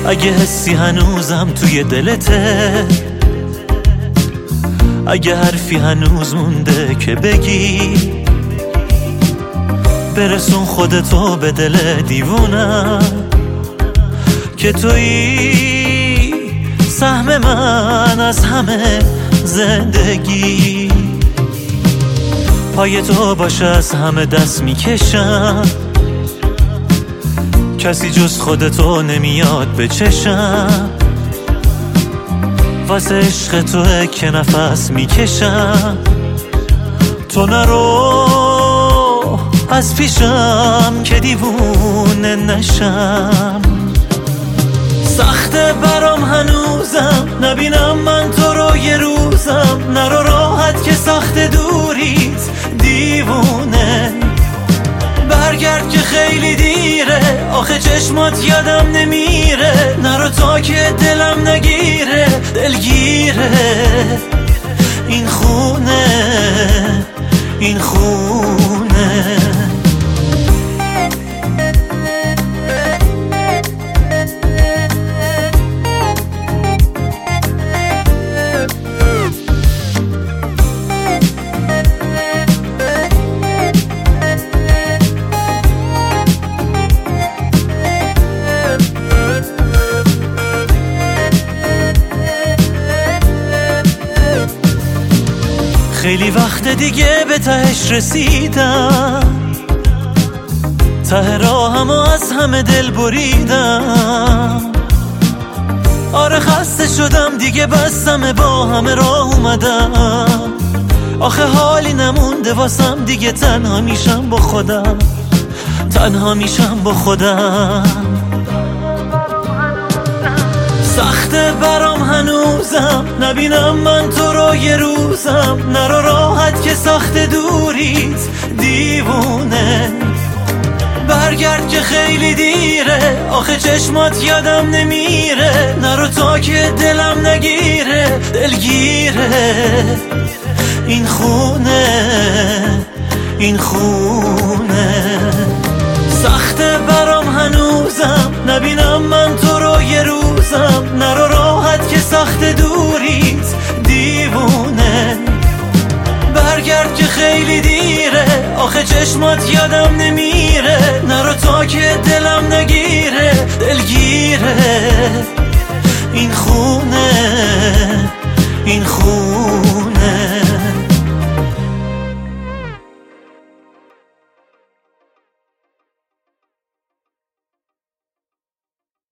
اگه حسی هنوزم توی دلته، اگه حرفی هنوز مونده که بگی، برسون خودتو به دل دیوونم که تویی سهم من از همه زندگی. پای تو باشه از همه دست میکشم، کسی جز خودتو نمیاد به چشم، واسه عشق توه که نفس میکشم. تو نرو از پیشم که دیوونه نشم. سخته برام هنوزم نبینم من تو رو یه روزم، نرو راحت که سخت دوریت دیوونه. برگرد که خیلی دیره، آخه چشمات یادم نمیره، نرو تا که دلم نگیره دلگیره. این خونه این خونه خیلی وقت دیگه به تهش رسیدم، ته راهم از همه دل بریدم. آره خسته شدم دیگه بستم با همه راه اومدم، آخه حالی نمونده واسم دیگه، تنها میشم با خودم، تنها میشم با خودم. سخته برام هنوزم نبینم من تو رو یه روزم، نرو راحت که سخت دوریت دیوونه. برگرد که خیلی دیره، آخه چشمات یادم نمیره، نرو تا که دلم نگیره دلگیره. این خونه این خونه سخته برام هنوزم نبینم من تو رو یه روزم، نرو راحت که سخت دوریت دیوونه. برگرد که خیلی دیره، آخه چشمات یادم نمیره، نرو تا که